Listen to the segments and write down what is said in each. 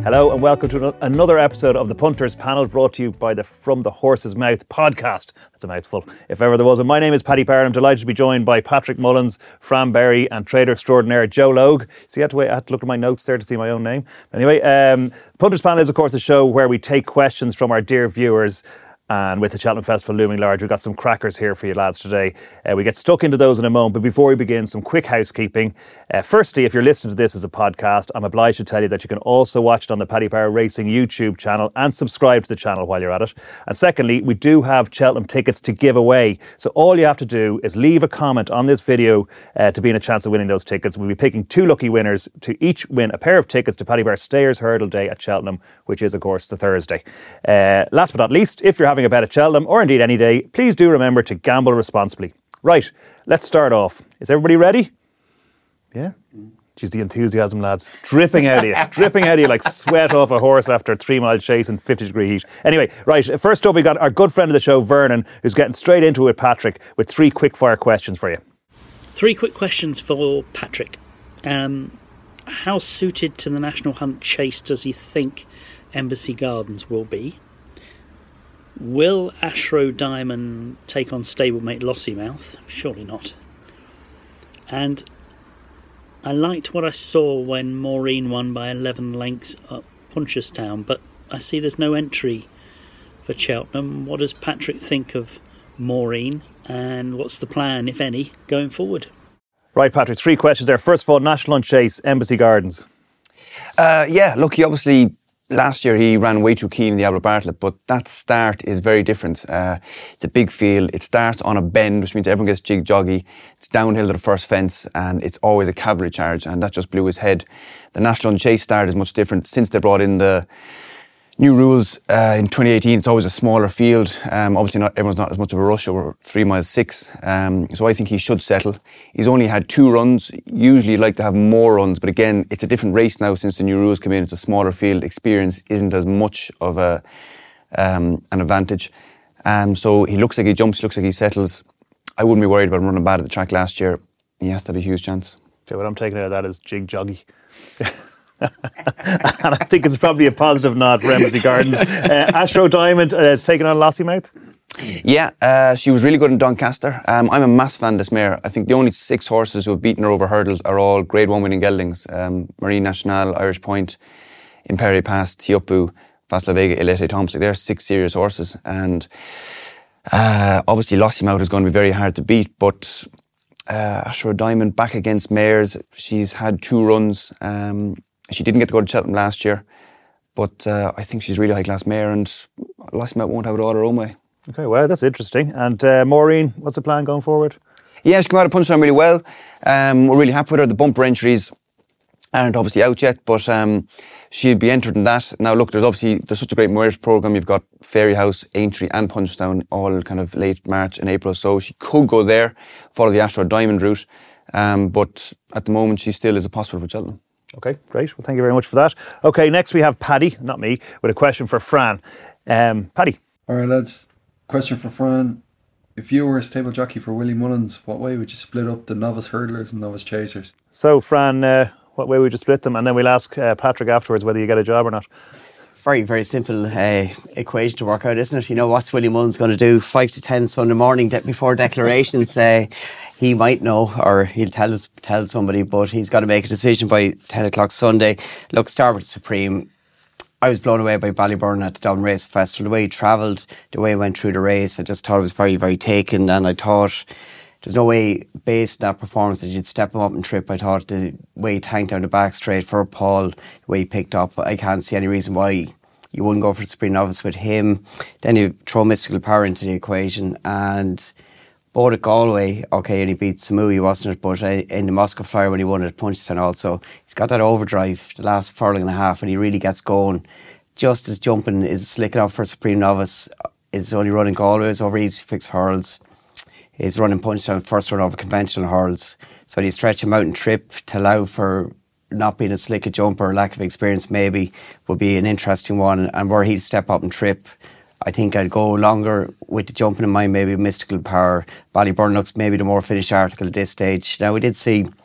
Hello and welcome to another episode of the Punters Panel, brought to you by the From the Horse's Mouth podcast. That's a mouthful, if ever there was. And my name is Paddy Power. I'm delighted to be joined by Patrick Mullins, Fran Berry and trader extraordinaire Joe Logue. See, I had to look at my notes there to see my own name. Anyway, Punters Panel is, of course, a show where we take questions from our dear viewers. And with the Cheltenham Festival looming large, we've got some crackers here for you lads today. We get stuck into those in a moment, but before we begin, some quick housekeeping. Firstly, if you're listening to this as a podcast, I'm obliged to tell you that you can also watch it on the Paddy Power Racing YouTube channel and subscribe to the channel while you're at it. And secondly, we do have Cheltenham tickets to give away. So all you have to do is leave a comment on this video to be in a chance of winning those tickets. We'll be picking 2 lucky winners to each win a pair of tickets to Paddy Power Stayers Hurdle Day at Cheltenham, which is, of course, the Thursday. Last but not least, if you're having a bet at Cheltenham or indeed any day, please do remember to gamble responsibly. Right, let's start off. Is everybody ready? Yeah? Geez, the enthusiasm, lads. Dripping out of you like sweat off a horse after a 3-mile chase in 50-degree heat. Anyway, right, first up we got our good friend of the show, Vernon, who's getting straight into it with Patrick with 3 quick-fire questions for you. 3 quick questions for Patrick. How suited to the National Hunt Chase does he think Embassy Gardens will be? Will Ashroe Diamond take on stablemate Lossiemouth? Surely not. And I liked what I saw when Maureen won by 11 lengths at Punchestown, but I see there's no entry for Cheltenham. What does Patrick think of Maureen, and what's the plan, if any, going forward? Right, Patrick, 3 questions there. First of all, National Hunt Chase, Embassy Gardens. Look, he obviously... Last year he ran way too keen in the Albert Bartlett, but that start is very different. It's a big field. It starts on a bend, which means everyone gets jig-joggy. It's downhill to the first fence, and it's always a cavalry charge, and that just blew his head. The National Hunt Chase start is much different. Since they brought in the new rules in 2018, it's always a smaller field. Obviously, everyone's not as much of a rush over 3 miles 6. So I think he should settle. He's only had 2 runs. Usually you'd like to have more runs, but again, it's a different race now since the new rules came in. It's a smaller field. Experience isn't as much of an advantage. So he looks like he jumps, looks like he settles. I wouldn't be worried about him running bad at the track last year. He has to have a huge chance. Okay, what I'm taking out of that is jig-joggy. And I think it's probably a positive nod for Embassy Gardens. Ashroe Diamond is taking on Lossiemouth. Yeah, she was really good in Doncaster. I'm a massive fan of this mare. I think the only 6 horses who have beaten her over hurdles are all Grade 1 winning geldings. Marine Nationale, Irish Point, Imperi Pass, Teahupoo, Fas La Vega, Elete Thompson. They're 6 serious horses. And obviously Lossiemouth is going to be very hard to beat, but Ashroe Diamond back against mares. She's had 2 runs. She didn't get to go to Cheltenham last year, but I think she's a really high-class mare, and Lossiemouth won't have it all her own way. Okay, well, that's interesting. And Maureen, what's the plan going forward? Yeah, she came out of Punchestown really well. We're really happy with her. The bumper entries aren't obviously out yet, but she'll be entered in that. Now, look, there's such a great mares programme. You've got Fairyhouse, Aintree and Punchestown all kind of late March and April, so she could go there, follow the Ashroe Diamond route, but at the moment she still is a possible for Cheltenham. Okay, great. Well, thank you very much for that. Okay, next we have Paddy, not me, with a question for Fran. Paddy. All right, lads. Question for Fran. If you were a stable jockey for Willie Mullins, what way would you split up the novice hurdlers and novice chasers? So, Fran, what way would you split them? And then we'll ask Patrick afterwards whether you get a job or not. Very, very simple equation to work out, isn't it? You know, what's Willie Mullins going to do 5 to 10 Sunday morning before declarations? He might know, or he'll tell somebody, but he's got to make a decision by 10 o'clock Sunday. Look, Starboard Supreme. I was blown away by Ballyburn at the Dublin Race Festival. The way he travelled, the way he went through the race, I just thought it was very, very taken. And I thought there's no way, based on that performance, that you'd step him up and trip. I thought the way he tanked down the back straight for Paul, the way he picked up, I can't see any reason why you wouldn't go for the Supreme Novice with him. Then you throw Mystical Power into the equation, and both at Galway, okay, and he beat Samui, wasn't it? But in the Moscow Flyer when he won it at Punchestown also, he's got that overdrive the last furlong and a half, and he really gets going. Just as jumping is slicking up for Supreme Novice, is only running Galway, is over easy fix hurls. He's running Punchestown first run over conventional hurls. So you stretch him out and trip to allow for not being a slick a jumper, lack of experience maybe, would be an interesting one. And where he'd step up and trip, I think I'd go longer with the jumping in mind, maybe Mystical Power. Ballyburn looks maybe the more finished article at this stage. Now, we did see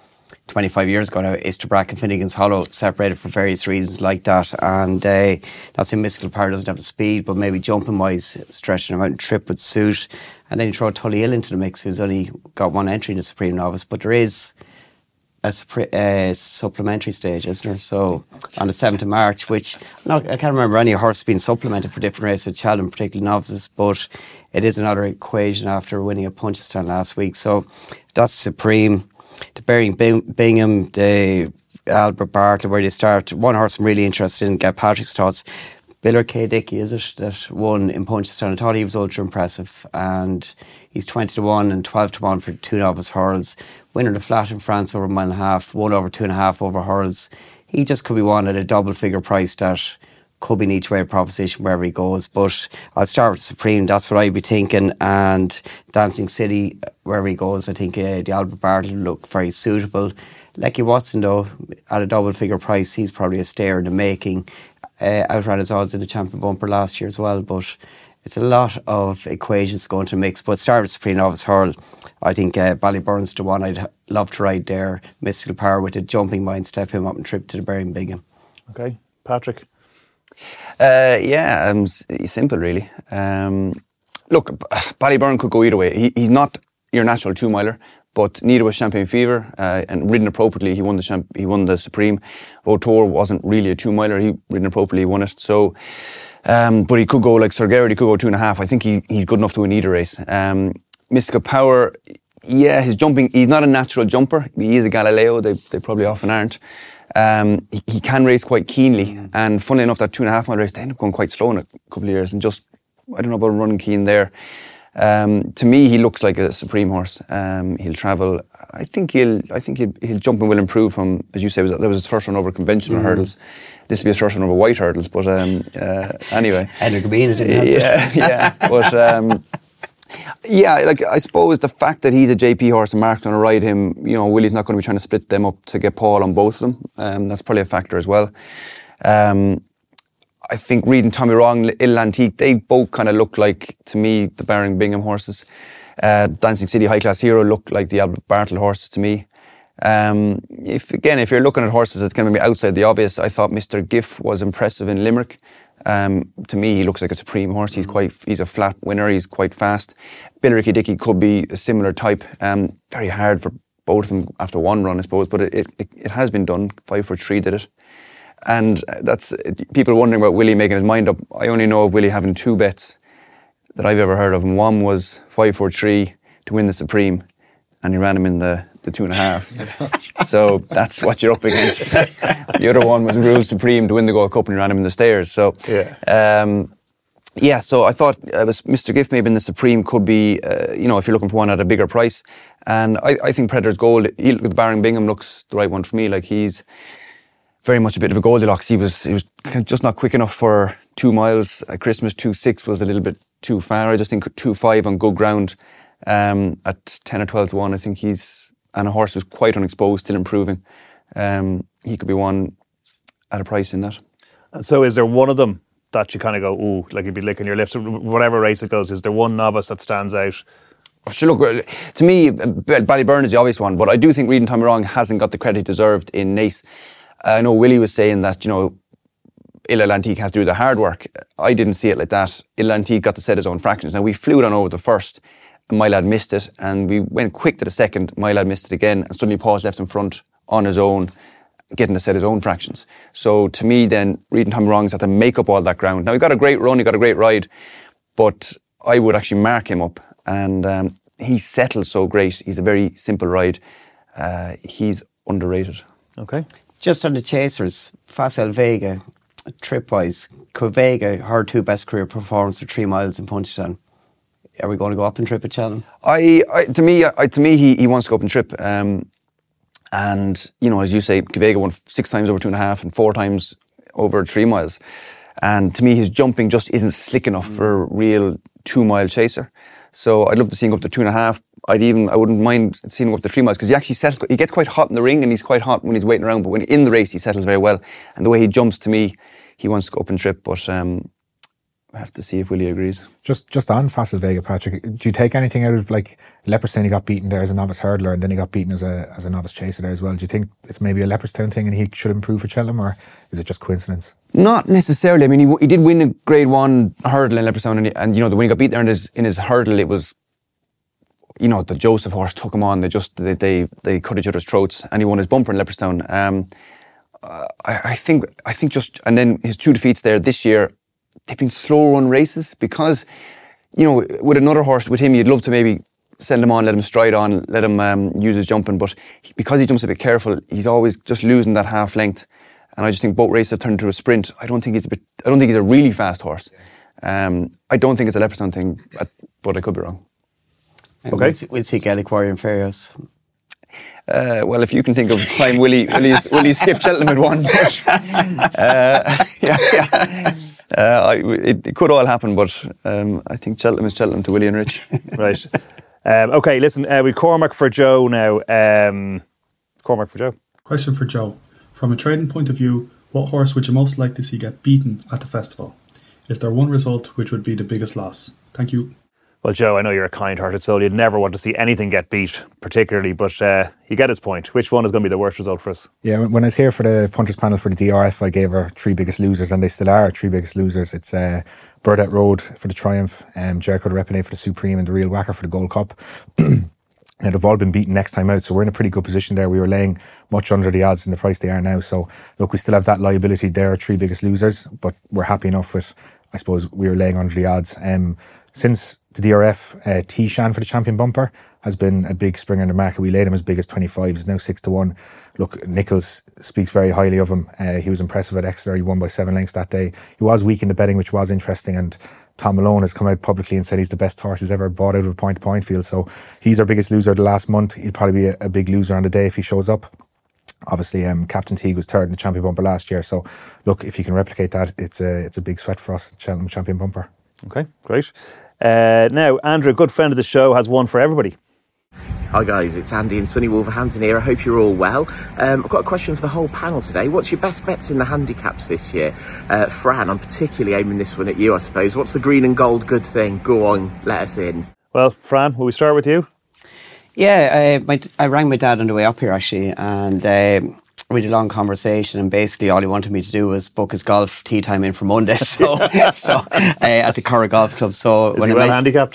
25 years ago now, Isterbrack and Finnegan's Hollow separated for various reasons like that. And that's in Mystical Power doesn't have the speed, but maybe jumping wise, stretching him out and trip would suit. And then you throw Tullyhill into the mix, who's only got one entry in the Supreme Novice, but there is a supplementary stage, isn't there? So on the 7th of March, which I can't remember any horse being supplemented for different races at Cheltenham, particularly novices, but it is another equation after winning at Punchestown last week. So that's Supreme. The Berry Bingham, the Albert Bartlett, where they start. One horse I'm really interested in, get Patrick's thoughts. Biller K. Dickey, is it, that won in Punchestown? I thought he was ultra impressive, and he's 20-1 and 12-1 for 2 novice hurls. Winner of the flat in France over a mile and a half, 1 over 2.5 over hurls. He just could be one at a double figure price that could be an each way proposition wherever he goes. But I'll start with Supreme, that's what I'd be thinking. And Dancing City, wherever he goes, I think the Albert Bartlett look very suitable. Lecky Watson, though, at a double figure price, he's probably a stayer in the making. Outran his odds in the Champion Bumper last year as well, but it's a lot of equations going to mix. But start with Supreme Novice Hurl. I think Ballyburn's the one I'd love to ride there. Mystical Power with a jumping mind, step him up and trip to the Berry Bingham. Okay, Patrick? Simple really. Look, Ballyburn could go either way. He's not your natural 2-miler, but neither was Champagne Fever, and ridden appropriately, he won the Supreme. Vautour wasn't really a 2-miler. He ridden appropriately, he won it. So, but he could go like Sir Garrett, he could go 2.5. I think he's good enough to win either race. Mystical Power, his jumping, he's not a natural jumper. He is a Galileo, they probably often aren't. He can race quite keenly, and funnily enough, that 2.5 mile race, they end up going quite slow in a couple of years, and just, I don't know about running keen there. To me, he looks like a Supreme horse. He'll travel. I think he'll jump and will improve from, as you say, that was his first run over conventional hurdles. This will be his first run over white hurdles, but anyway. Henrik Gabina didn't have yeah. But like I suppose the fact that he's a JP horse and Mark's going to ride him, Willie's not going to be trying to split them up to get Paul on both of them. That's probably a factor as well. I think reading Tommy Wrong, Il Antique, they both kind of look like, to me, the Berry Bingham horses. Dancing City High Class Hero look like the Albert Bartlett horses to me. If you're looking at horses that's going to be outside the obvious, I thought Mr. Giff was impressive in Limerick. To me, he looks like a Supreme horse. He's a flat winner. He's quite fast. Billericay Dickey could be a similar type. Very hard for both of them after one run, I suppose, but it has been done. 5-3 did it. And that's people wondering about Willie making his mind up. I only know of Willie having 2 bets that I've ever heard of, and one was 5-3 to win the Supreme, and he ran him in the 2.5. So that's what you're up against. The other one was Rules Supreme to win the Gold Cup, and he ran him in the stairs. So so I thought Mr. Gift maybe in the Supreme could be, if you're looking for one at a bigger price. And I think Predator's Gold, with Berry Bingham, looks the right one for me. Like, he's very much a bit of a Goldilocks. He was just not quick enough for 2 miles. At Christmas, 2.6 was a little bit too far. I just think 2.5 on good ground at 10 or 12-1. I think and a horse who's quite unexposed, still improving. He could be one at a price in that. And so is there one of them that you kind of go, ooh, like you'd be licking your lips, whatever race it goes? Is there one novice that stands out? Sure, look, to me, Ballyburn is the obvious one, but I do think Reading Tommy Wrong hasn't got the credit deserved in Naas. I know Willie was saying that, Il Antique has to do the hard work. I didn't see it like that. Il Antique got to set his own fractions. Now, we flew it on over the first, and my lad missed it, and we went quick to the second. My lad missed it again, and suddenly Paul's left in front on his own, getting to set his own fractions. So to me, then, Reading Tommy Wrong's had to make up all that ground. Now, he got a great run, he got a great ride, but I would actually mark him up, and he settles so great. He's a very simple ride. He's underrated. Okay. Just on the chasers, Facile Vega, trip-wise, could Vega, her 2 best career performances for 3 miles in Punchestown? Are we going to go up and trip at Cheltenham? To me, he wants to go up and trip. And, as you say, Vega won 6 times over 2.5 and 4 times over 3 miles. And to me, his jumping just isn't slick enough for a real 2-mile chaser. So I'd love to see him go up to 2.5. I wouldn't mind seeing him up to 3 miles, because he actually settles. He gets quite hot in the ring, and he's quite hot when he's waiting around. But when in the race, he settles very well. And the way he jumps, to me, he wants to go up and trip. But I have to see if Willie agrees. Just on Fossil Vega, Patrick, do you take anything out of, like, Leopardstown, he got beaten there as a novice hurdler and then he got beaten as a novice chaser there as well? Do you think it's maybe a Leopardstown thing and he should improve for Cheltenham, or is it just coincidence? Not necessarily. I mean, he did win a Grade 1 hurdle in Leopardstown, and when he got beaten there in his hurdle, it was, the Joseph horse took him on. They cut each other's throats, and he won his bumper in Leopardstown. I think just, and then his 2 defeats there this year, they've been slow run races because, with another horse, with him, you'd love to maybe send him on, let him stride on, let him use his jumping, but because he jumps a bit careful, he's always just losing that half length. And I just think both races have turned into a sprint. I don't think he's a really fast horse. I don't think it's a Leopardstown thing, but I could be wrong. Okay. We'll see Gaelic Warrior in Fairyhouse. Well, if you can think of time Willie skipped Cheltenham at one, it could all happen, but I think Cheltenham is Cheltenham to Willie and Rich. Right. Okay, listen, we Cormac for Joe now. Cormac for Joe. Question for Joe. From a trading point of view, what horse would you most like to see get beaten at the festival? Is there one result which would be the biggest loss? Thank you. Well, Joe, I know you're a kind-hearted soul. You'd never want to see anything get beat, particularly, but you get his point. Which one is going to be the worst result for us? Yeah, when I was here for the punters panel for the DRF, I gave our 3 biggest losers, and they still are our 3 biggest losers. It's Burdett Road for the Triumph, Jericho de Repine for the Supreme, and the Real Whacker for the Gold Cup. Now, they've all been beaten next time out, so we're in a pretty good position there. We were laying much under the odds in the price they are now. So, look, we still have that liability there, our 3 biggest losers, but we're happy enough with, I suppose, we were laying under the odds. Since the DRF, Tishan for the Champion Bumper has been a big springer in the market. We laid him as big as 25. He's now 6-1. Look, Nichols speaks very highly of him. He was impressive at Exeter. He won by 7 lengths that day. He was weak in the betting, which was interesting, and Tom Malone has come out publicly and said he's the best horse he's ever bought out of a point-to-point field. So he's our biggest loser the last month. He'll probably be a big loser on the day if he shows up. Obviously, Captain Teague was 3rd in the Champion Bumper last year. So, look, if you can replicate that, it's a big sweat for us, Cheltenham Champion Bumper. Okay, great. Now, Andrew, a good friend of the show, has one for everybody. Hi guys, it's Andy in sunny Wolverhampton here. I hope you're all well. I've got a question for the whole panel today. What's your best bets in the handicaps this year? Fran, I'm particularly aiming this one at you, I suppose. What's the green and gold good thing? Go on, let us in. Well, Fran, will we start with you? Yeah, I rang my dad on the way up here actually, and we had a long conversation, and basically all he wanted me to do was book his golf tee time in for Monday. So at the Curragh Golf Club. So is he well handicapped?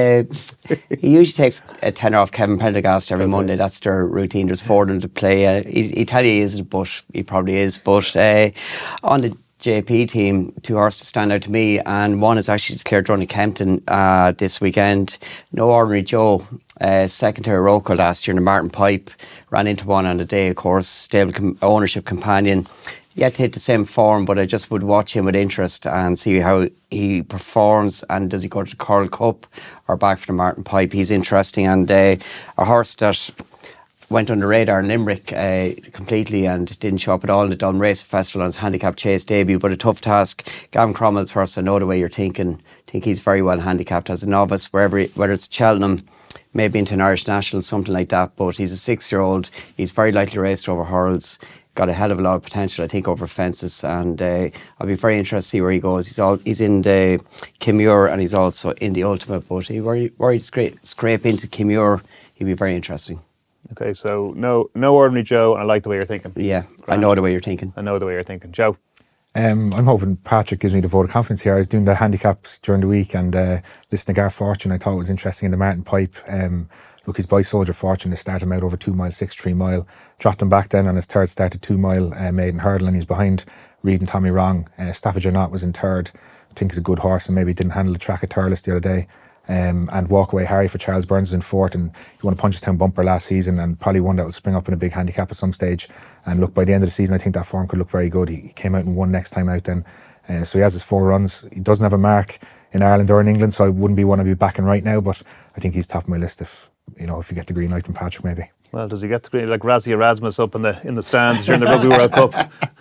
He usually takes a tenner off Kevin Prendergast every Monday. That's their routine. There's 4 of them to play. He tell you he isn't, but he probably is. But on the JP team, 2 horses stand out to me, and one is actually declared running Kempton this weekend. No Ordinary Joe, second to Iroko last year in the Martin Pipe, ran into one on the day, of course, stable ownership companion. Yet to hit the same form, but I just would watch him with interest and see how he performs, and does he go to the Coral Cup or back for the Martin Pipe. He's interesting, and a horse that went under radar in Limerick completely and didn't show up at all in the Dublin Race Festival on his handicap chase debut, but a tough task. Gavin Cromwell's horse, I know the way you're thinking. I think he's very well handicapped as a novice, whether it's Cheltenham, maybe into an Irish National, something like that, but he's a 6-year-old. He's very likely raced over hurdles. Got a hell of a lot of potential, I think, over fences, and I'll be very interested to see where he goes. He's in the Kimure and he's also in the Ultimate, but he worried scrape into Kimure. He'd be very interesting. Okay, so no Ordinary Joe, and I like the way you're thinking. Yeah, Grant. I know the way you're thinking. Joe? I'm hoping Patrick gives me the vote of confidence here. I was doing the handicaps during the week and listening to Gar Fortune, I thought it was interesting in the Martin Pipe. Look, his By Soldier Fortune has started him out over 2 mile, 6-3 mile. Dropped him back then on his 3rd start at 2 mile maiden hurdle, and he's behind Reed and Tommy Wrong. Staffordshire Knott was in 3rd. I think he's a good horse and maybe didn't handle the track at Thurles the other day. And Walkaway Harry for Charles Burns is in 4th, and he won a Punchestown Bumper last season, and probably one that will spring up in a big handicap at some stage. And look, by the end of the season, I think that form could look very good. He came out and won next time out then. So he has his 4 runs. He doesn't have a mark in Ireland or in England, so I wouldn't be one to be backing right now, but I think he's top of my list if you get the green light from Patrick maybe. Well, does he get the green, like Razzie Erasmus up in the stands during the Rugby World Cup?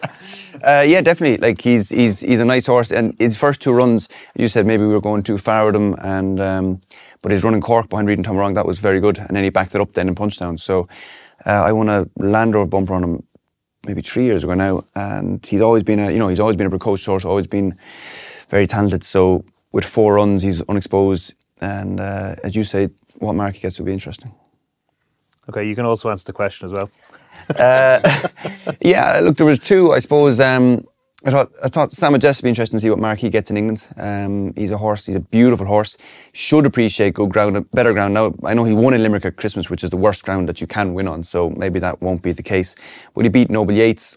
Yeah, definitely. Like he's a nice horse, and his first 2 runs, you said maybe we were going too far with him, and but his running Cork behind Reed and Tom Wrong, that was very good, and then he backed it up then in Punchestown. So I won a Land Rover bumper on him maybe 3 years ago now, and he's always been a precocious horse, always been very talented. So with 4 runs, he's unexposed. And as you say, what mark he gets will be interesting. Okay, you can also answer the question as well. Yeah, look, there was 2, I suppose. I thought Sam Majestic would be interesting to see what mark he gets in England. He's a horse, he's a beautiful horse. Should appreciate good ground, better ground. Now, I know he won in Limerick at Christmas, which is the worst ground that you can win on, so maybe that won't be the case. But he beat Noble Yates.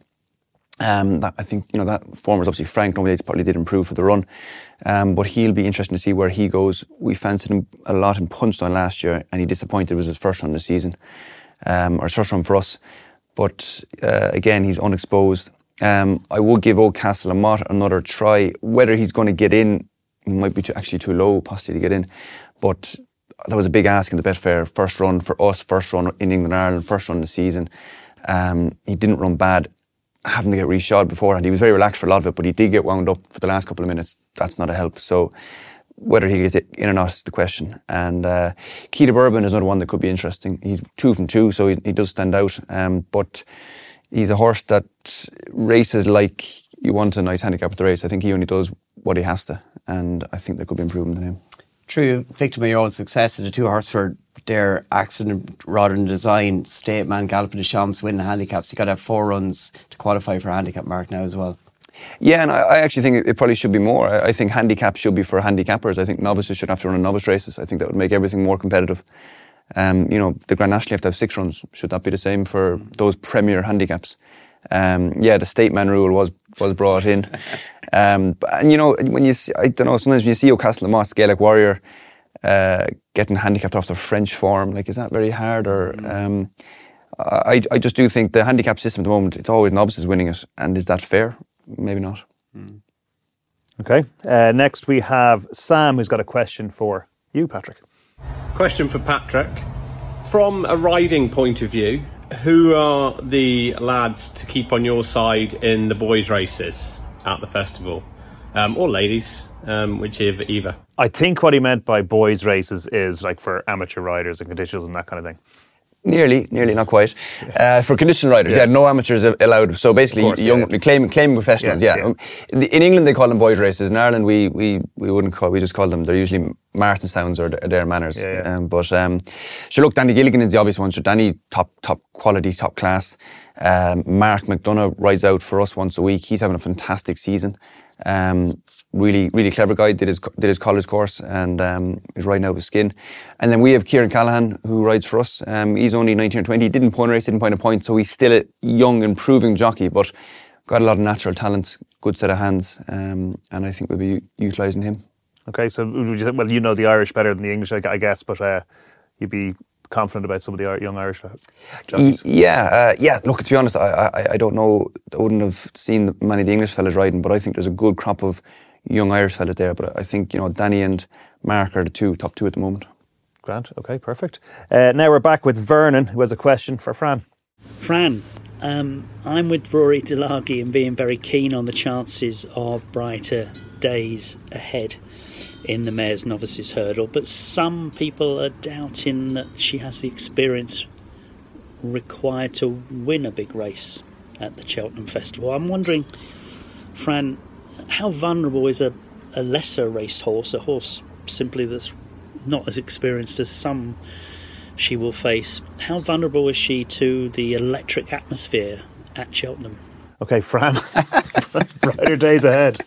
I think, that form was obviously Frank. Noble Yates probably did improve for the run. But he'll be interesting to see where he goes. We fancied him a lot in Punchestown last year, and he disappointed. It was his first run of the season, or his first run for us. But again, he's unexposed. I would give Old Castle Amott another try. Whether he's going to get in, he might be actually too low possibly to get in. But that was a big ask in the Betfair. First run for us, first run in England and Ireland, first run of the season. He didn't run bad, having to get reshod beforehand. He was very relaxed for a lot of it, but he did get wound up for the last couple of minutes. That's not a help. So whether he'll get in or not is the question. And Key to Bourbon is another one that could be interesting. He's 2 from 2, so he does stand out. But he's a horse that races like you want a nice handicap at the race. I think he only does what he has to, and I think there could be improvement in him. True victim of your own success in the 2 horse for their accident rather than design. State Man, Galloping the Shams, winning handicaps. You got to have 4 runs to qualify for a handicap mark now as well. Yeah, and I actually think it probably should be more. I think handicap should be for handicappers. I think novices should have to run in novice races. I think that would make everything more competitive. The Grand National, you have to have 6 runs. Should that be the same for those premier handicaps? The State Man rule was brought in. And when you see, I don't know, sometimes when you see O'Castle Amott, Gaelic Warrior, getting handicapped off the French form, like, is that very hard? Or I just do think the handicap system at the moment, it's always novices winning it, and is that fair? Maybe not. Okay. Next we have Sam, who's got a question for you, Patrick. Question for Patrick. From a riding point of view, who are the lads to keep on your side in the boys' races at the festival? Or ladies, whichever either. I think what he meant by boys' races is like for amateur riders and conditionals and that kind of thing. Nearly, not quite. For conditional riders, no amateurs allowed. So basically, course, claiming professionals. In England, they call them boys' races. In Ireland, we wouldn't call. We just call them. They're usually Martinstown's or their manners. So look, Danny Gilligan is the obvious one. So Danny, top quality, top class. Mark McDonough rides out for us once a week. He's having a fantastic season. Really, really clever guy. Did his college course and is riding out of his skin. And then we have Kieran Callahan, who rides for us. He's only 19 or 20. He didn't point a race, didn't point a point, so he's still a young, improving jockey, but got a lot of natural talent, good set of hands, and I think we'll be utilising him. Okay, so you know the Irish better than the English, I guess, but you'd be confident about some of the young Irish jockeys? Look, to be honest, I don't know. I wouldn't have seen many of the English fellas riding, but I think there's a good crop of young Irish fellas there. But I think, Danny and Mark are the top 2 at the moment. Grant, okay, perfect. Now we're back with Vernon, who has a question for Fran. Fran, I'm with Rory Delagi and being very keen on the chances of brighter days ahead in the Mares Novices Hurdle, but some people are doubting that she has the experience required to win a big race at the Cheltenham Festival. I'm wondering, Fran, how vulnerable is a lesser racehorse, a horse simply that's not as experienced as some she will face? How vulnerable is she to the electric atmosphere at Cheltenham? Okay, Fran, brighter days ahead.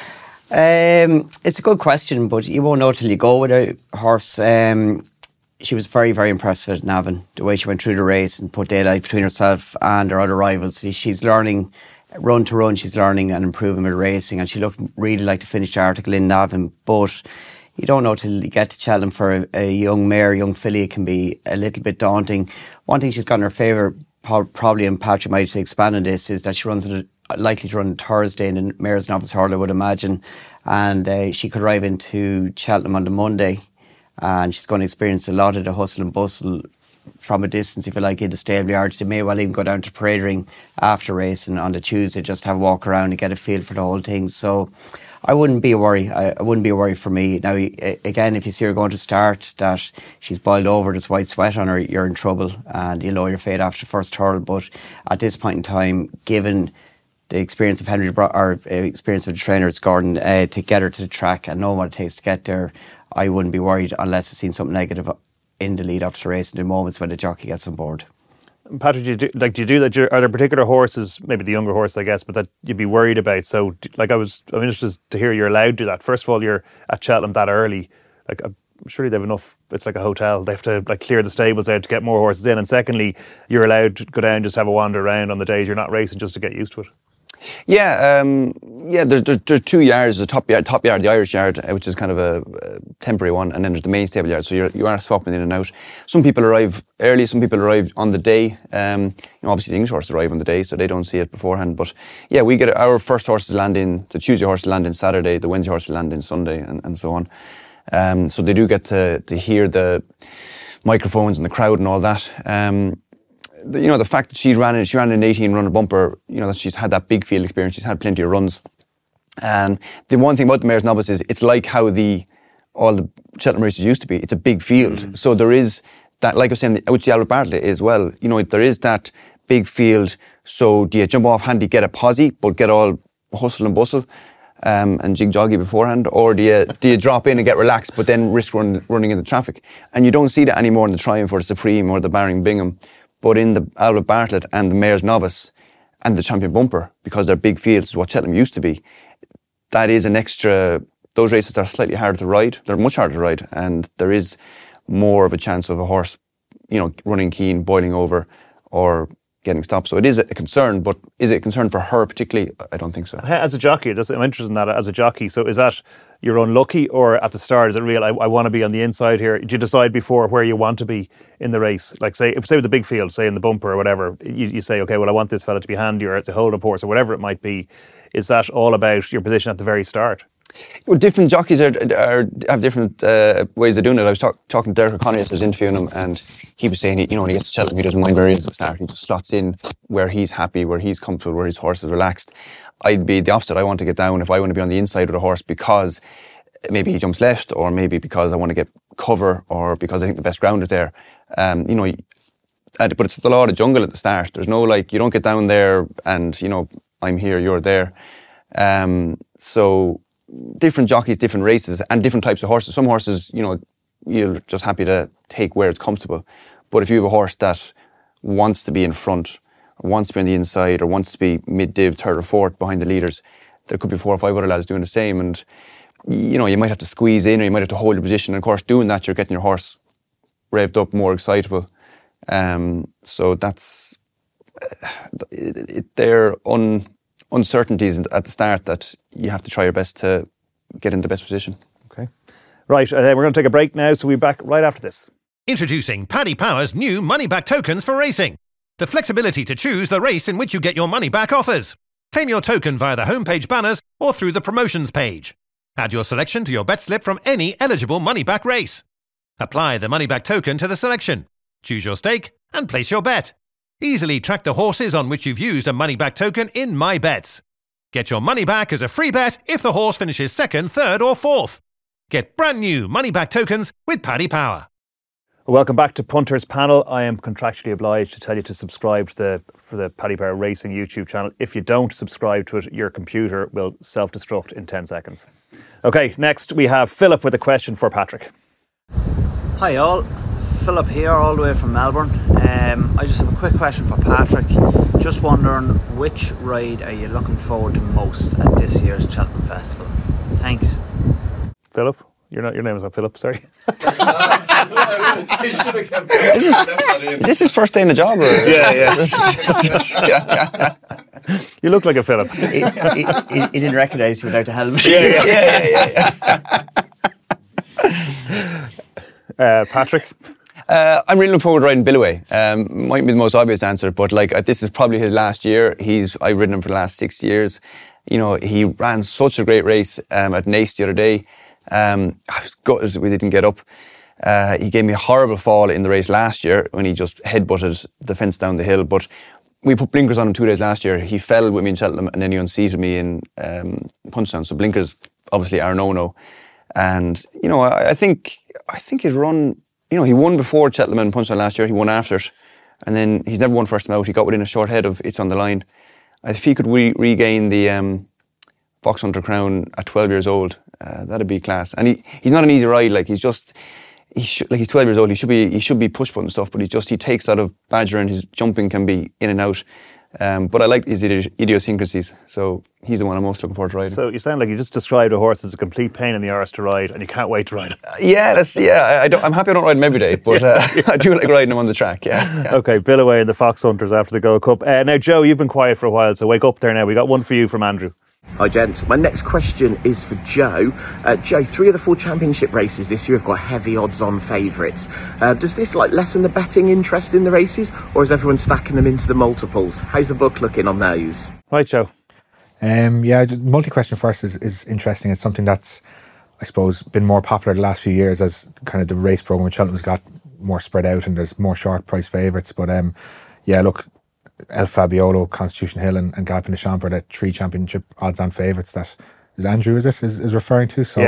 It's a good question, but you won't know till you go with a horse. She was very, very impressive at Navan, the way she went through the race and put daylight between herself and her other rivals. She's learning, run to run, she's learning and improving with racing, and she looked really like the finished article in Navan. But you don't know till you get to Cheltenham. For a young mare, young filly, it can be a little bit daunting. One thing she's got in her favour, probably, and Patrick might expand on this, is that she runs likely to run Thursday in the Mares Novice Hurdle, I would imagine, and she could arrive into Cheltenham on the Monday, and she's going to experience a lot of the hustle and bustle from a distance, if you like, in the stable yard. They may well even go down to Parade Ring after racing on the Tuesday, just have a walk around and get a feel for the whole thing. So I wouldn't be a worry. I wouldn't be a worry for me. Now, again, if you see her going to start, that she's boiled over, there's white sweat on her, you're in trouble and you'll know your fate after the first hurdle. But at this point in time, given the experience of Henry or experience of the trainers, Gordon, to get her to the track and know what it takes to get there, I wouldn't be worried unless I've seen something negative in the lead up to the race, in the moments when the jockey gets on board. Patrick, do you do that? Are there particular horses, maybe the younger horse, I guess, but that you'd be worried about? So, I'm interested to hear you're allowed to do that. First of all, you're at Cheltenham that early. Surely they have enough. It's like a hotel. They have to clear the stables out to get more horses in. And secondly, you're allowed to go down and just have a wander around on the days you're not racing, just to get used to it. Yeah, there's 2 yards, the top yard, the Irish yard, which is kind of a temporary one, and then there's the main stable yard, so you are swapping in and out. Some people arrive early, some people arrive on the day. Obviously the English horses arrive on the day, so they don't see it beforehand. But yeah, we get our first horses land in, the Tuesday horses land in Saturday, the Wednesday horses land in Sunday, and so on. So they do get to hear the microphones and the crowd and all that. The fact that she ran an 18 run a bumper, that she's had that big field experience, she's had plenty of runs. And the one thing about the Mayor's Novice is it's like how all the Cheltenham races used to be. It's a big field. So there is that, like I was saying, which the Albert Bartlett as well, there is that big field. So do you jump off handy, get a posse, but get all hustle and bustle and jig-joggy beforehand? Or do you drop in and get relaxed, but then risk running into traffic? And you don't see that anymore in the Triumph or the Supreme or the Baring Bingham. But in the Albert Bartlett and the Mayor's Novice and the Champion Bumper, because they're big fields, what Cheltenham used to be, that is an extra. Those races are slightly harder to ride. They're much harder to ride, and there is more of a chance of a horse, running keen, boiling over, or getting stopped. So it is a concern, but is it a concern for her particularly? I don't think so. As a jockey, I'm interested in that as a jockey. So is that you're unlucky, or at the start is it real? I want to be on the inside here. Do you decide before where you want to be in the race? Like say with the big field, say in the bumper or whatever, you say, okay, well I want this fella to be handy, or it's a hold-up horse or whatever it might be. Is that all about your position at the very start? Well, different jockeys have different ways of doing it. I was talking to Derek O'Connor yesterday, I was interviewing him, and he was saying, when he gets to Cheltenham, he doesn't mind where he is at the start. He just slots in where he's happy, where he's comfortable, where his horse is relaxed. I'd be the opposite. I want to get down if I want to be on the inside of the horse because maybe he jumps left, or maybe because I want to get cover, or because I think the best ground is there. But it's the law of the jungle at the start. There's no you don't get down there and, I'm here, you're there. So different jockeys, different races, and different types of horses. Some horses, you're just happy to take where it's comfortable. But if you have a horse that wants to be in front, or wants to be on the inside, or wants to be mid-div, third or fourth behind the leaders, there could be 4 or 5 other lads doing the same. And, you might have to squeeze in, or you might have to hold your position. And of course, doing that, you're getting your horse revved up, more excitable. So that's, they're uncertainties at the start that you have to try your best to get in the best position. Okay. Right, we're going to take a break now, so we'll be back right after this. Introducing Paddy Power's new money-back tokens for racing. The flexibility to choose the race in which you get your money-back offers. Claim your token via the homepage banners or through the promotions page. Add your selection to your bet slip from any eligible money-back race. Apply the money-back token to the selection. Choose your stake and place your bet. Easily track the horses on which you've used a money-back token in My Bets. Get your money back as a free bet if the horse finishes second, third or fourth. Get brand new money-back tokens with Paddy Power. Welcome back to Punter's Panel. I am contractually obliged to tell you to subscribe for the Paddy Power Racing YouTube channel. If you don't subscribe to it, your computer will self-destruct in 10 seconds. Okay, next we have Philip with a question for Patrick. Hi all. Philip here, all the way from Melbourne. I just have a quick question for Patrick. Just wondering, which ride are you looking forward to most at this year's Cheltenham Festival? Thanks. Philip? Your name is not Philip, sorry. Is this his first day in the job? Or? Yeah. You look like a Philip. He didn't recognise you without the helmet. Yeah. Patrick? I'm really looking forward to riding Billaway. Might be the most obvious answer, but this is probably his last year. I've ridden him for the last 6 years. He ran such a great race at Naas the other day. I was gutted we didn't get up. He gave me a horrible fall in the race last year when he just headbutted the fence down the hill. But we put blinkers on him 2 days last year. He fell with me in Cheltenham and then he unseated me in Punchestown. So blinkers obviously are no-no. And I think his run. He won before Cheltenham and Punchestown last year. He won after it. And then he's never won first time out. He got within a short head of It's on the Line. If he could regain the Fox Hunter crown at 12 years old, that'd be class. And he's not an easy ride. Like he's 12 years old. He should be push button stuff, but he takes out of Badger, and his jumping can be in and out. But I like his idiosyncrasies, so he's the one I'm most looking forward to riding. So you sound like you just described a horse as a complete pain in the arse to ride, and you can't wait to ride him. I'm happy I don't ride him every day, but I do like riding him on the track. Yeah. Okay, Bill away in the Fox Hunters after the Gold Cup. Now, Joe, you've been quiet for a while, so wake up there now. We got one for you from Andrew. Hi gents, my next question is for Joe. Joe, 3 of the 4 championship races this year have got heavy odds on favourites. Does this lessen the betting interest in the races, or is everyone stacking them into the multiples? How's the book looking on those? Right, Joe. Multi-question first is interesting. It's something that's, I suppose, been more popular the last few years as kind of the race programme with Cheltenham's got more spread out and there's more short price favourites. But El Fabiolo, Constitution Hill and Galloping the Champ are the 3 championship odds-on favourites that is Andrew, is referring to. So,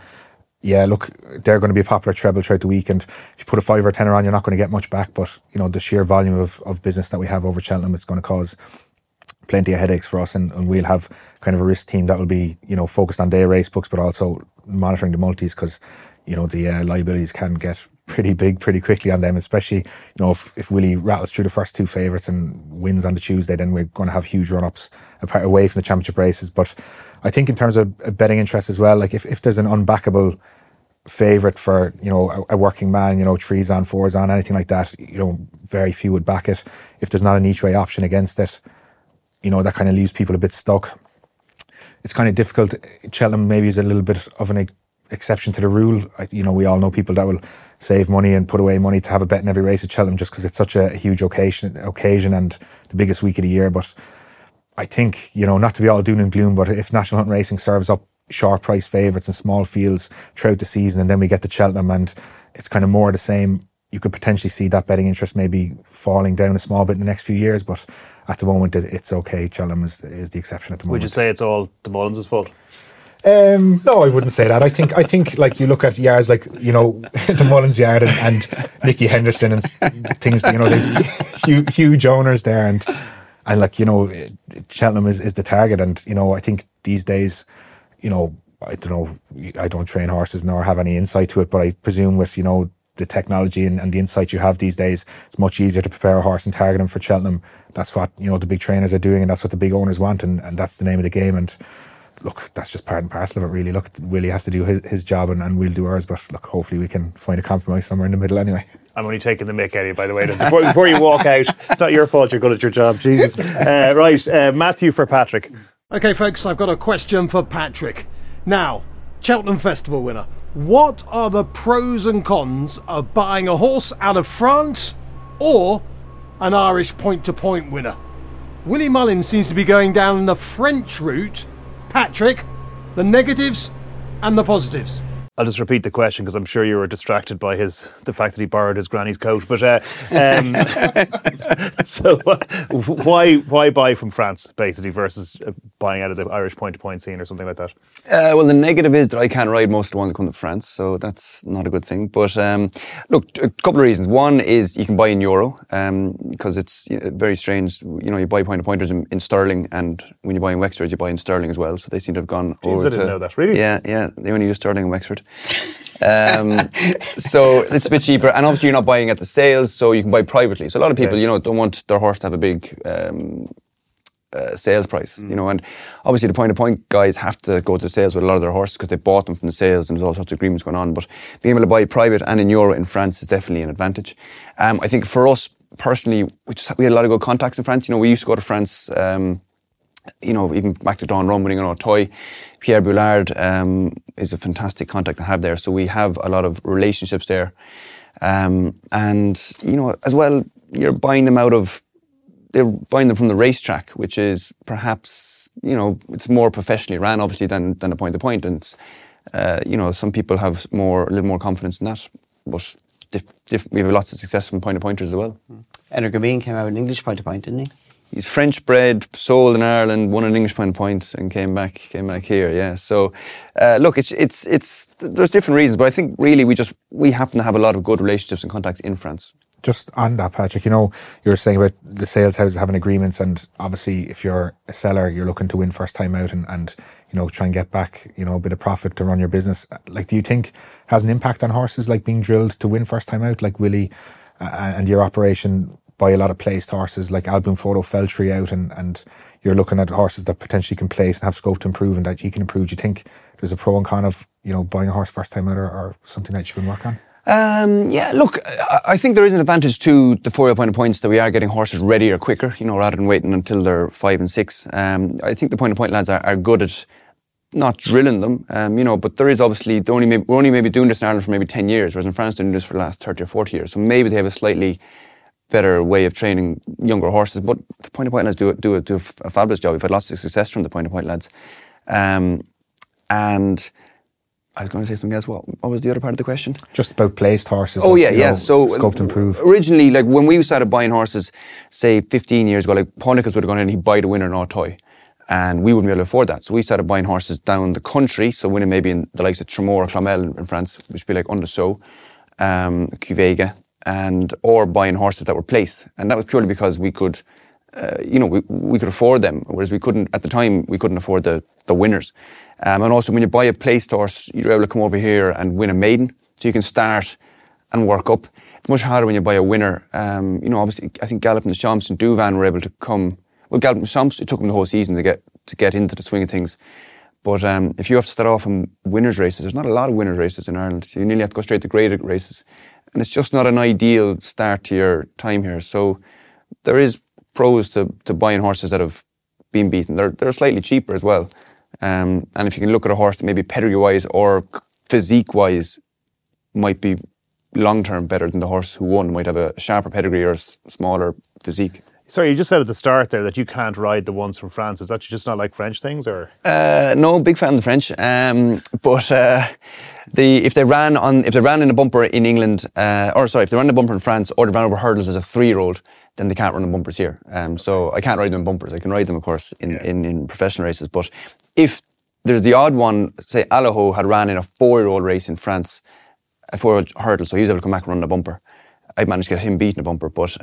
they're going to be a popular treble throughout the week. And if you put a 5 or 10 on, you're not going to get much back. But, the sheer volume of business that we have over Cheltenham, it's going to cause plenty of headaches for us. And we'll have kind of a risk team that will be, focused on day race books, but also monitoring the multis because, the liabilities can get pretty big pretty quickly on them, especially, if Willie rattles through the first 2 favourites and wins on the Tuesday, then we're going to have huge run-ups away from the championship races. But I think in terms of betting interest as well, like if there's an unbackable favourite for, a working man, 3s on, 4s on, anything like that, very few would back it. If there's not an each way option against it, that kind of leaves people a bit stuck. It's kind of difficult. Cheltenham maybe is a little bit of an exception to the rule. We all know people that will save money and put away money to have a bet in every race at Cheltenham just because it's such a huge occasion and the biggest week of the year. But I think, not to be all doom and gloom, but if National Hunt Racing serves up short price favourites and small fields throughout the season, and then we get to Cheltenham and it's kind of more the same, you could potentially see that betting interest maybe falling down a small bit in the next few years. But at the moment, it's okay. Cheltenham is the exception at the moment. Would you say it's all the Mullins' fault? No, I wouldn't say that. I think like you look at yards like, the Mullins yard and Nicky Henderson and things, they've huge owners there and like, Cheltenham is the target. And, I think these days, I don't know, I don't train horses nor have any insight to it, but I presume with, the technology and the insight you have these days, it's much easier to prepare a horse and target him for Cheltenham. That's what, the big trainers are doing and that's what the big owners want and that's the name of the game. And look, that's just part and parcel of it, really. Look, Willie has to do his job and we'll do ours, but look, hopefully we can find a compromise somewhere in the middle anyway. I'm only taking the mick out of you, by the way. Before you walk out, it's not your fault you're good at your job, Jesus. Matthew for Patrick. Okay, folks, I've got a question for Patrick. Now, Cheltenham Festival winner, what are the pros and cons of buying a horse out of France or an Irish point-to-point winner? Willie Mullins seems to be going down the French route. Patrick, the negatives and the positives. I'll just repeat the question because I'm sure you were distracted by the fact that he borrowed his granny's coat. But so why buy from France basically versus buying out of the Irish point-to-point scene or something like that? Well, the negative is that I can't ride most of the ones that come to France, so that's not a good thing. But look, a couple of reasons. One is you can buy in euro because it's very strange. You buy point-to-pointers in sterling, and when you buy in Wexford, you buy in sterling as well. So they seem to have gone over. I didn't know that. Really? Yeah. They only use sterling in Wexford. So it's a bit cheaper, and obviously you're not buying at the sales, so you can buy privately. So a lot of people, don't want their horse to have a big sales price, and obviously the point-to-point guys have to go to the sales with a lot of their horses because they bought them from the sales, and there's all sorts of agreements going on. But being able to buy private and in euro in France is definitely an advantage. I think for us personally, we had a lot of good contacts in France. We used to go to France. Even back to Don Rum winning an Auteuil. Pierre Boulard is a fantastic contact to have there. So we have a lot of relationships there. And, as well, they're buying them from the racetrack, which is perhaps, it's more professionally ran, obviously, than a point-to-point. And, some people have a little more confidence in that. But we have lots of success from point-to-pointers as well. Enner Gabin came out with an English point-to-point, didn't he? He's French bred, sold in Ireland, won an English point and came back here. Yeah. So, look, it's there's different reasons, but I think really we happen to have a lot of good relationships and contacts in France. just on that, Patrick, you know, you were saying about the sales houses having agreements, and obviously if you're a seller, you're looking to win first time out and you know, try and get back, you know, a bit of profit to run your business. Like, do you think has an impact on horses like being drilled to win first time out, like Willie and your operation buy a lot of placed horses like Alboon Photo Feltry out, and you're looking at horses that potentially can place and have scope to improve and that you can improve? Do you think there's a pro and con of, you know, buying a horse first time out or something that you can work on? Yeah, look, I think there is an advantage to the 4 point of points that we are getting horses readier quicker, you know, rather than waiting until they're 5 and 6. I think the point of point lads are good at not drilling them, you know, but there is obviously, we're only maybe doing this in Ireland for maybe 10 years, whereas in France they're doing this for the last 30 or 40 years. So maybe they have a slightly better way of training younger horses, but the point of point lads do a fabulous job. We've had lots of success from the point of point lads. And I was going to say something else. What was the other part of the question? Just about placed horses. Oh, like, yeah, yeah. So scope to improve. Originally, like when we started buying horses, say 15 years ago, like Paul Nicholls would have gone in and he'd buy the winner in Auteuil, and we wouldn't be able to afford that. So we started buying horses down the country. So winning maybe in the likes of Tremor or Clonmel in France, which would be like Undersow, Cuvega, or buying horses that were placed. And that was purely because we could, you know, we could afford them, whereas we couldn't, at the time, we couldn't afford the winners. And also when you buy a placed horse, you're able to come over here and win a maiden. So you can start and work up. It's much harder when you buy a winner. You know, obviously, I think Gallup and Deschamps and Douvan were able to come. Well, Gallup and Deschamps, it took them the whole season to get into the swing of things. But if you have to start off in winners' races, there's not a lot of winners' races in Ireland. You nearly have to go straight to graded races. And it's just not an ideal start to your time here. So there is pros to buying horses that have been beaten. They're slightly cheaper as well. And if you can look at a horse that maybe pedigree-wise or physique-wise might be long-term better than the horse who won, might have a sharper pedigree or a smaller physique. Sorry, you just said at the start there that you can't ride the ones from France. Is that just not like French things, or? No, big fan of the French. But if they ran in a bumper in England, if they ran in a bumper in France, or they ran over hurdles as a 3-year-old, then they can't run the bumpers here. So I can't ride them in bumpers. I can ride them, of course, in professional races. But if there's the odd one, say Allaho had ran in a 4-year-old race in France, a 4-year-old hurdle, so he was able to come back and run the bumper. I managed to get him beaten a bumper, but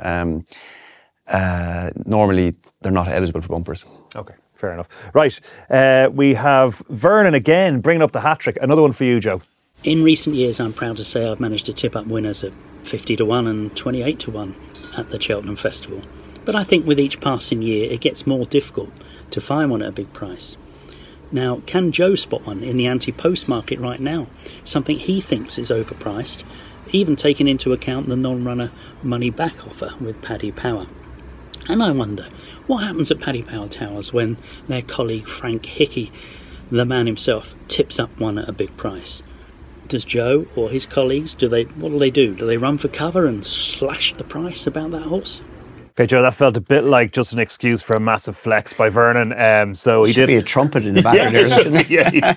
normally they're not eligible for bumpers. Okay, fair enough. Right, we have Vernon again bringing up the hat-trick. Another one for you, Joe. In recent years, I'm proud to say I've managed to tip up winners at 50-1 and 28-1 at the Cheltenham Festival. But I think with each passing year, it gets more difficult to find one at a big price. Now, can Joe spot one in the anti-post market right now? Something he thinks is overpriced, even taking into account the non-runner money back offer with Paddy Power. And I wonder, what happens at Paddy Power Towers when their colleague Frank Hickey, the man himself, tips up one at a big price? Does Joe or his colleagues, what do they do? Do they run for cover and slash the price about that horse? Okay, Joe, that felt a bit like just an excuse for a massive flex by Vernon. So he did be a trumpet in the back there.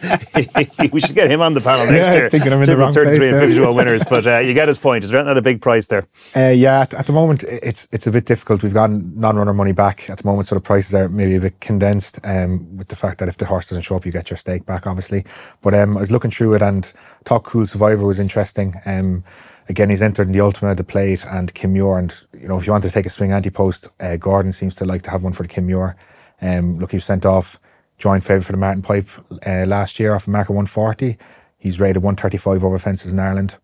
We should get him on the panel next year. I was thinking I'm in the wrong 33 place. and 51 winners, but you get his point. Is renting at a big price there? At the moment it's a bit difficult. We've got non-runner money back at the moment, so the prices are maybe a bit condensed. With the fact that if the horse doesn't show up, you get your stake back, obviously. But I was looking through it and thought Cool Survivor was interesting. Again, he's entered in the Ultima, the Plate, and Kim Muir. And, you know, if you want to take a swing anti-post, Gordon seems to like to have one for the Kim Muir. Look, he was sent off joint favourite for the Martin Pipe last year off a marker 140. He's rated 135 over fences in Ireland.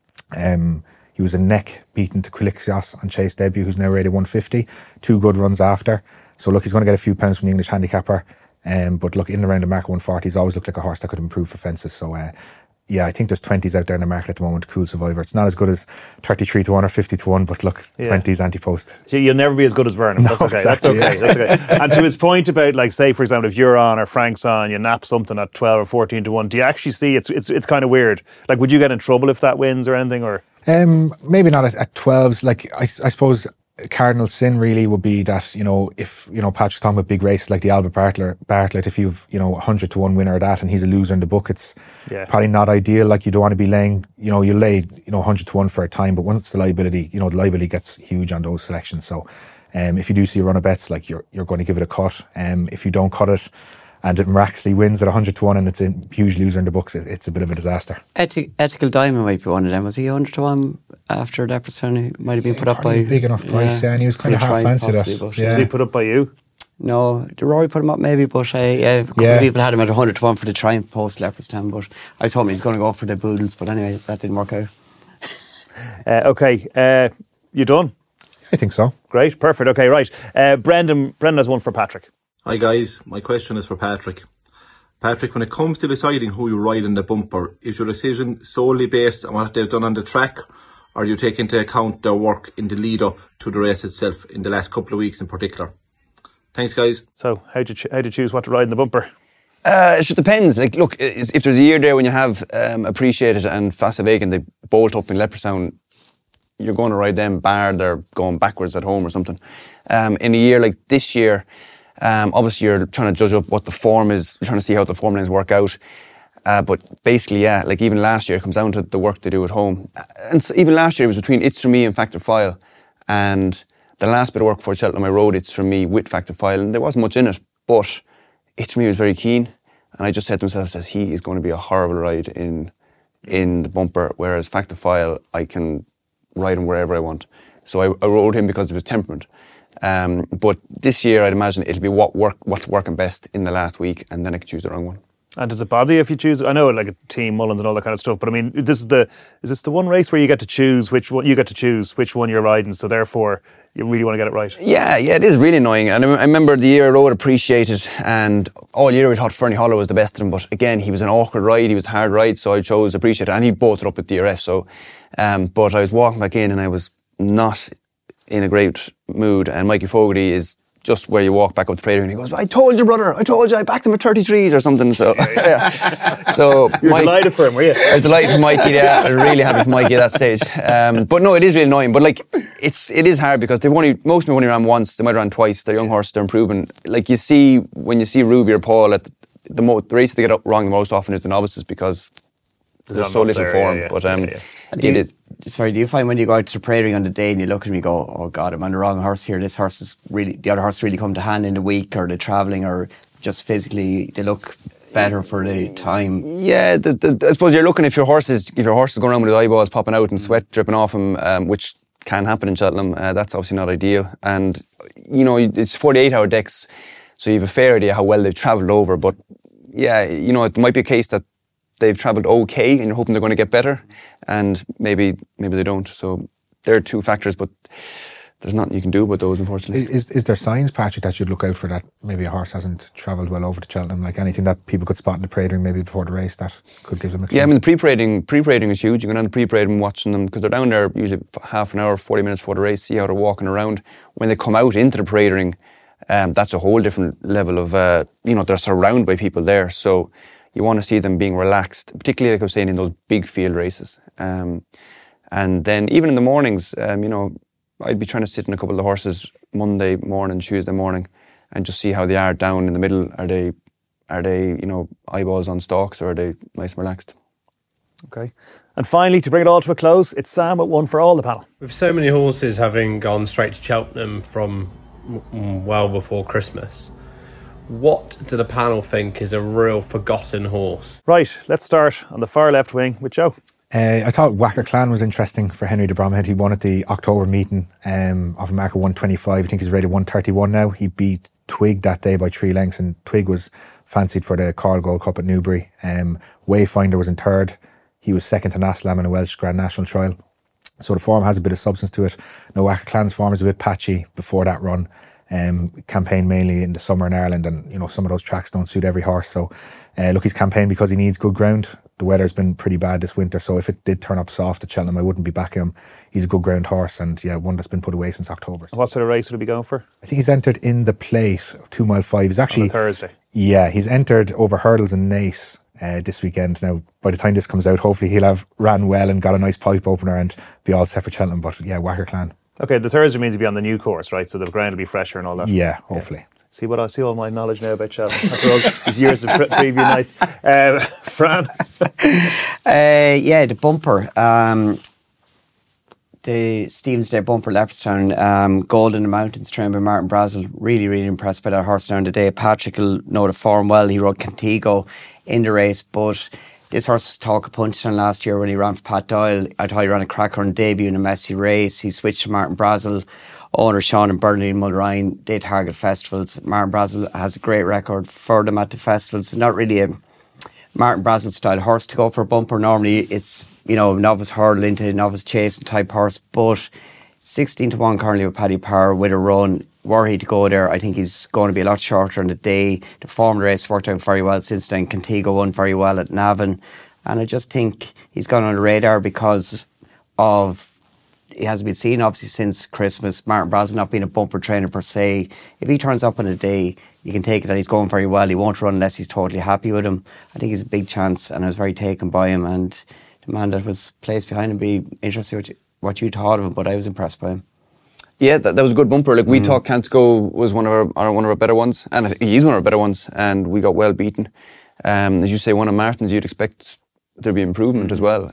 He was a neck beaten to Quilixios on Chase debut, who's now rated 150. 2 good runs after. So, look, he's going to get a few pounds from the English handicapper. But, look, in and around the marker 140, he's always looked like a horse that could improve for fences. So, I think there's 20s out there in the market at the moment. Cool Survivor. It's not as good as 33-1 or 50-1, but look, 20s anti-post. You'll never be as good as Vernon. That's okay. Exactly, That's okay. And to his point about, like, say, for example, if you're on or Frank's on, you nap something at 12 or 14-1. Do you actually see it's kind of weird? Like, would you get in trouble if that wins or anything? Or maybe not at 12s. Like, I suppose cardinal sin really would be that, you know, if, you know, Patrick's talking about big races like the Albert Bartlett, if you've, you know, 100-1 winner of that and he's a loser in the book, it's probably not ideal. Like, you don't want to be laying, you know, you lay, you know, 100-1 for a time, but once the liability, you know, the liability gets huge on those selections. So if you do see a run of bets, like, you're going to give it a cut. If you don't cut it and it miraculously wins at 100-1, and it's a huge loser in the books. It's a bit of a disaster. Ethical Diamond might be one of them. Was he 100-1 after Leopardstown? He might have been put up by... a big enough price, and he was kind of half fancy that. Yeah. Was he put up by you? No, Rory put him up maybe, but a couple of people had him at 100-1 for the Triumph post Leopardstown, but I was hoping he was going to go for the Boodles, but anyway, that didn't work out. Okay, you done? I think so. Great, perfect. Okay, right. Brendan has one for Patrick. Hi guys, my question is for Patrick. Patrick, when it comes to deciding who you ride in the bumper, is your decision solely based on what they've done on the track, or do you take into account their work in the lead up to the race itself in the last couple of weeks in particular? Thanks, guys. So, how'd you choose what to ride in the bumper? It just depends. Like, look, if there's a year there when you have Appreciated and Fasavagan, they bolt up in Leopardstown, you're going to ride them, bar they're going backwards at home or something. In a year like this year, obviously you're trying to judge up what the form is, you're trying to see how the form lines work out. But basically, yeah, like even last year, it comes down to the work they do at home. And so even last year, it was between It's For Me and Factor File. And the last bit of work for Cheltenham, I rode It's For Me with Factor File, and there wasn't much in it. But It's For Me was very keen. And I just said to myself, he is going to be a horrible ride in the bumper, whereas Factor File, I can ride him wherever I want. So I rode him because of his temperament. But this year, I'd imagine it'll be what's working best in the last week, and then I can choose the wrong one. And does it bother you if you choose? I know, like a Team Mullins and all that kind of stuff, but I mean, is this the one race where you get to choose which one you're riding? So therefore, you really want to get it right. Yeah, it is really annoying. And I remember the year I rode Appreciated, and all year I thought Fernie Hollow was the best of them. But again, he was an awkward ride, he was a hard ride, so I chose Appreciated, and he bolted up with DRF. So, but I was walking back in, and I was not in a great mood. And Mikey Fogarty is just where you walk back up the Prater, and he goes, "I told you, brother, I backed him at 33s or something." So, yeah. So you're delighted for him, were you? I was delighted for Mikey. Yeah, I was really happy for Mikey at that stage. But no, it is really annoying. But like, it is hard because most of them only ran once. They might have ran twice. They're young horses. They're improving. Like when you see Ruby or Paul at the race they get wrong the most often is the novices because there's so little form. Yeah. But do you find when you go out to the Prater on the day and you look at him, you go, "Oh God, I'm on the wrong horse here. This horse is really the other horse really come to hand in the week, or they're travelling, or just physically they look better for the time." Yeah, I suppose you're looking if your horse is going around with his eyeballs popping out and sweat dripping off him, which can happen in Cheltenham. That's obviously not ideal. And it's 48-hour decks, so you have a fair idea how well they've travelled over. But yeah, it might be a case that they've travelled okay and you're hoping they're going to get better, and maybe they don't. So there are two factors, but there's nothing you can do about those, unfortunately. Is there signs, Patrick, that you'd look out for that maybe a horse hasn't travelled well over to Cheltenham, like anything that people could spot in the Prater maybe before the race that could give them a clue? Yeah, I mean, the pre-parading is huge. You go down to pre-parading watching them because they're down there usually half an hour, 40 minutes before the race, see how they're walking around. When they come out into the Pratering, that's a whole different level of, they're surrounded by people there. So you want to see them being relaxed, particularly like I was saying in those big field races. And then even in the mornings, I'd be trying to sit in a couple of the horses Monday morning, Tuesday morning, and just see how they are down in the middle. Are they eyeballs on stalks, or are they nice and relaxed? Okay. And finally, to bring it all to a close, it's Sam at one for all the panel. With so many horses having gone straight to Cheltenham from well before Christmas, what do the panel think is a real forgotten horse? Right, let's start on the far left wing with Joe. I thought Wacker Clan was interesting for Henry de Bromhead. He won at the October meeting of a mark of 125. I think he's rated 131 now. He beat Twig that day by 3 lengths, and Twig was fancied for the Carl Gold Cup at Newbury. Wayfinder was in third. He was second to Naslam in a Welsh Grand National trial. So the form has a bit of substance to it. Now Wacker Clan's form is a bit patchy before that run. Campaigned mainly in the summer in Ireland, and some of those tracks don't suit every horse. So he's campaigned because he needs good ground. The weather's been pretty bad this winter, so if it did turn up soft at Cheltenham, I wouldn't be backing him. He's a good ground horse, and one that's been put away since October. What sort of race would he be going for? I think he's entered in the plate, 2 mile 5. He's actually on Thursday. Yeah, he's entered over hurdles in Naas this weekend. Now, by the time this comes out, hopefully he'll have ran well and got a nice pipe opener and be all set for Cheltenham. But yeah, Wacker Clan. Okay, the Thursday means he'll be on the new course, right? So the ground will be fresher and all that. Yeah, hopefully. Yeah. See all my knowledge now about Cheltenham after all these years of preview nights. Fran? The bumper. the Stevens Day bumper, Leopardstown, Gold in the Mountains, trained by Martin Brazel. Really, really impressed by that horse down today. Patrick will know the form well. He rode Contigo in the race, but this horse was talk of Punchestown last year when he ran for Pat Doyle. I thought he ran a cracker on debut in a messy race. He switched to Martin Brazel. Owner Sean and Bernardine Mulrine, they target festivals. Martin Brazel has a great record for them at the festivals. It's not really a Martin Brazel style horse to go for a bumper. Normally it's, novice hurdle into novice chasing type horse, but 16-1 currently with Paddy Power with a run. Were he to go there, I think he's going to be a lot shorter on the day. The form of the race worked out very well since then. Contigo won very well at Navan, and I just think he's gone on the radar because of he hasn't been seen obviously since Christmas. Martin Brazel not being a bumper trainer per se. If he turns up on a day, you can take it that he's going very well. He won't run unless he's totally happy with him. I think he's a big chance, and I was very taken by him. And the man that was placed behind him, be interesting what you thought of him, but I was impressed by him. Yeah, that was a good bumper. Like we thought Cantico was one of our better ones, and I think he's one of our better ones, and we got well beaten. As you say, one of Martin's, you'd expect there'd be improvement as well.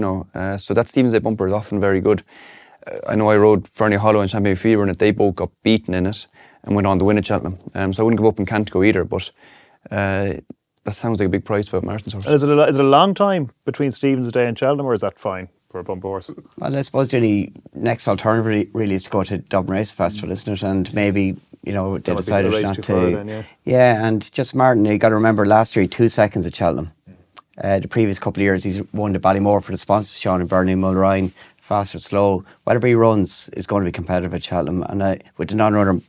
So that Stevens Day bumper is often very good. I know I rode Fernie Hollow and Champagne Fever in it. They both got beaten in it and went on to win at Cheltenham. So I wouldn't give up on Cantico either, but that sounds like a big price about Martin's horse. And is it a long time between Stevens Day and Cheltenham, or is that fine for a bumper horse? Well, I suppose the only next alternative really is to go to Dublin Race Festival, isn't it? And maybe, they decided not to. Yeah, and just Martin, you got to remember last year he 2 seconds at Cheltenham. The previous couple of years he's won the Ballymore for the sponsors, Sean and Bernie Mulrine, fast or slow. Whatever he runs is going to be competitive at Cheltenham. And with the non-runner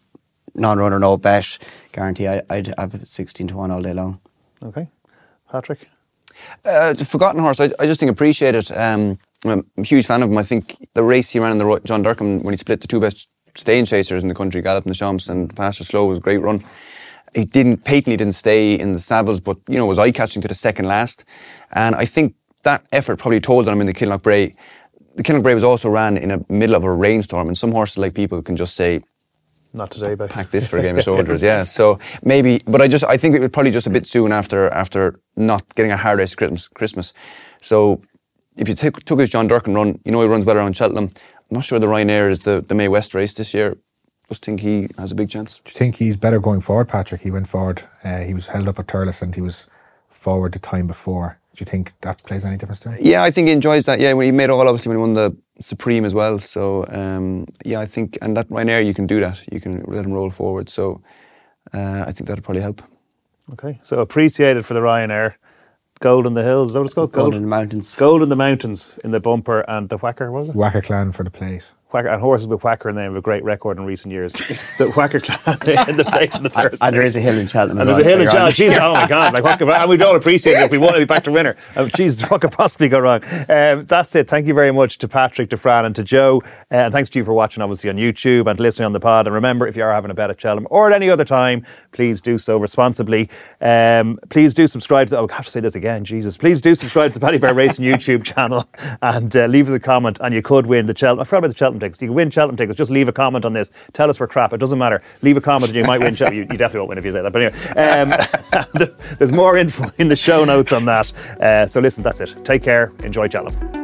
no bet guarantee, I'd have 16-1 all day long. Okay. Patrick? The Forgotten Horse, I just think appreciated. I'm a huge fan of him. I think the race he ran in the John Durham when he split the two best staying chasers in the country, Gallop and the Champs, and Fast or Slow was a great run. He patently didn't stay in the saddles, but was eye-catching to the second last. And I think that effort probably told on him in the Kinloch Bray. The Kinloch Bray was also ran in the middle of a rainstorm, and some horses like people can just say, not today, but pack this for a game of soldiers. Yeah, so maybe, but I think it was probably just a bit soon after not getting a hard race Christmas. So if you took his John Durkin run, he runs better on Cheltenham. I'm not sure the Ryanair is the May West race this year. Just think he has a big chance. Do you think he's better going forward, Patrick? He went forward. He was held up at Thurles and he was forward the time before. Do you think that plays any difference to him? Yeah, I think he enjoys that. Yeah, when he made all, obviously when he won the Supreme as well. So I think, and that Ryanair, you can do that. You can let him roll forward. So I think that'll probably help. Okay, so appreciated for the Ryanair. Gold in the Hills, is that what it's called? Gold in the Mountains. Gold in the Mountains in the bumper, and the Whacker, was it? Whacker Clan for the plate. Whacker, and horses with Whacker in them have a great record in recent years. So Whacker Clan in the plate on the Thursday. And there is a hill in Cheltenham. And there's a hill in Cheltenham. Jesus, oh my God. And we'd all appreciate it if we won to be back to winner. Jesus, what could possibly go wrong? That's it. Thank you very much to Patrick, to Fran and to Joe. And thanks to you for watching, obviously, on YouTube and listening on the pod. And remember, if you are having a bet at Cheltenham or at any other time, please do so responsibly. Please do subscribe to, I have to say this again, Jesus. Please do subscribe to the Paddy Bear Racing YouTube channel and leave us a comment, and you could win the Cheltenham. I forgot about the Cheltenham tickets. You can win Cheltenham tickets. Just leave a comment on this. Tell us we're crap. It doesn't matter. Leave a comment and you might win Cheltenham. You definitely won't win if you say that. But anyway, there's more info in the show notes on that. So listen, that's it. Take care. Enjoy Cheltenham.